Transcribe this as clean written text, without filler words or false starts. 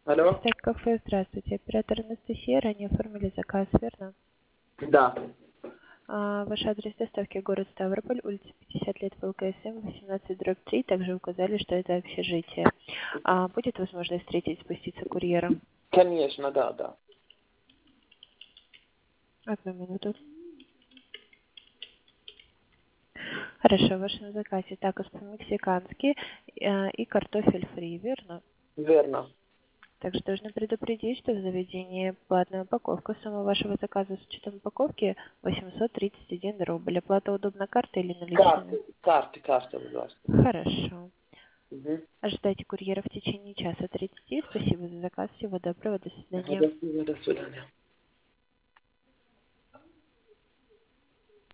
Алло? Сайт кафе, здравствуйте. Оператор Анастасия, ранее оформили заказ, верно? Да. Ваш адрес доставки город Ставрополь, улица 50 лет ВЛКСМ, 18/3. Также указали, что это общежитие. Будет возможность встретить, спуститься курьером? Конечно, да, да. Одну минуту. Хорошо, в вашем заказе такос по-мексикански и картофель фри, верно? Верно. Также должны предупредить, что в заведении платная упаковка. Сумма вашего заказа с учетом упаковки 831 рубль. Оплата удобна картой или наличными? Карты, пожалуйста. Хорошо. Угу. Ожидайте курьера в течение часа 30. Спасибо за заказ. Всего доброго. До свидания. До свидания.